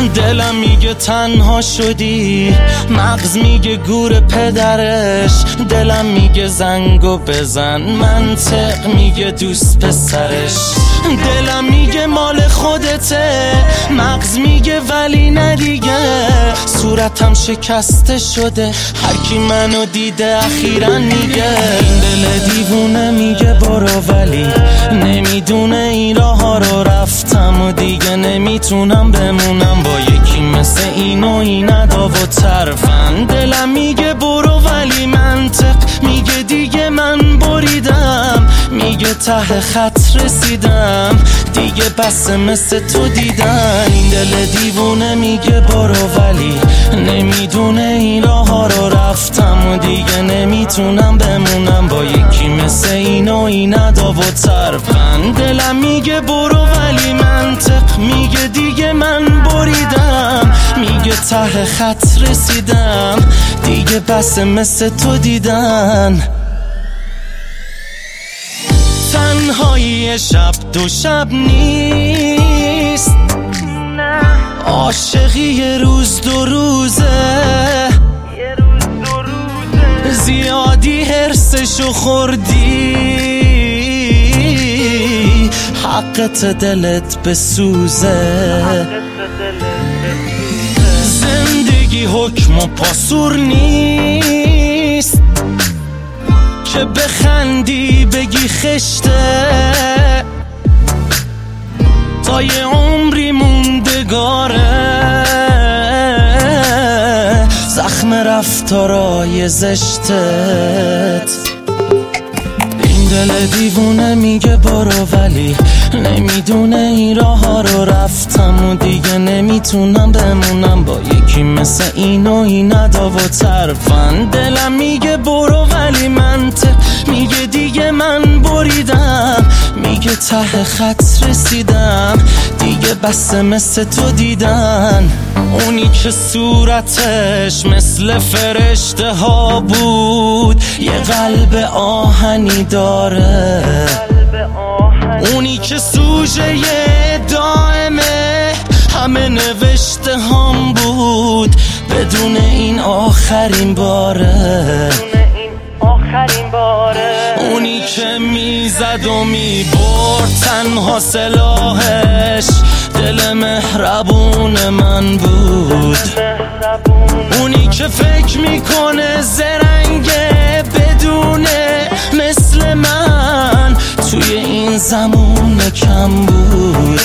دلم میگه تنها شدی، مغز میگه گور پدرش، دلم میگه زنگو بزن، منطق میگه دوست پسرش. دلم میگه مال خودته، مغز میگه ولی نه دیگه، صورتم شکسته شده، هر کی منو دیده اخیراً میگه. این دل دیوونه میگه برو ولی نمیدونه این راه ها رو رفتم و دیگه نمیتونم بمونم با یکی مثل این و این ادا و طرفن. دلم میگه برو ولی منطق میگه دیگه من بریدم، میگه ته خط رسیدم، دیگه بس مثل تو دیدن. این دل دیوونه میگه برو ولی نمیدونه این راه ها رو رفتم و دیگه نمیتونم بمونم با یکی مثل این و این ادا و طرفن. دلم میگه برو ولی منطق میگه دیگه من بریدم، میگه ته خط رسیدم، دیگه بس مثل تو دیدن. تنهایی شب دو شب نیست، عاشقی یه روز دو روزه، زیادی حرسشو خوردی، حقت دلت بسوزه. زندگی حکم و پاسور نیست که بخندی بگی خشته، تا یه عمری موندگاره زخم رفتارای زشتت. این دل دیوونه میگه برو ولی نمیدونه این راه ها رو رفتم و دیگه نمیتونم بمونم با یکی مثل این و این ادا و طرفن. دلم میگه برو ولی منطق میگه دیگه من بریدم، میگه ته خط رسیدم، دیگه بس مثل تو دیدن. اونی که صورتش مثل فرشته ها بود، یه قلب آهنی داره، اونی که سوژه دائمه همه نوشته هم بود، بدون این آخرین باره. اونی که میزد و میبرد تنها سلاحش دل مهربون من بود، اونی که فکر میکنه زرنگه بدونه مثل من توی این زمان کم بود.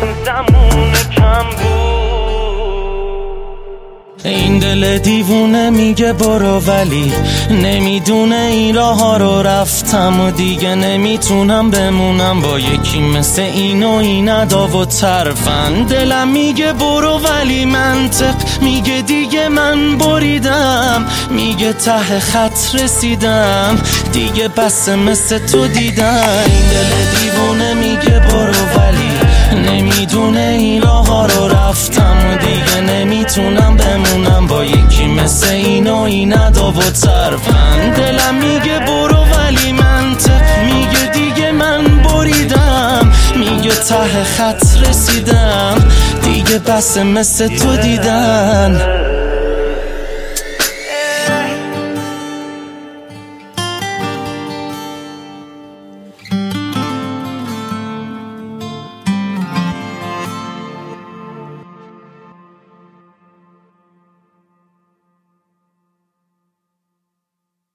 این دل دیوونه میگه برو ولی نمیدونه این راه ها رو رفتم و دیگه نمیتونم بمونم با یکی مثل این و این ادا و طرفن. دلم میگه برو ولی منطق میگه دیگه من بریدم، میگه ته خط رسیدم، دیگه بس مثل تو دیدن. این دل دیوونه میگه برو ولی نمیدونه این راه ها رو رفتم و دیگه نمیتونم بمونم با یکی مثل این و این ادا و طرفن. دلم میگه برو ولی منطق میگه دیگه من بریدم، میگه ته خط رسیدم، دیگه بس مثل تو دیدن.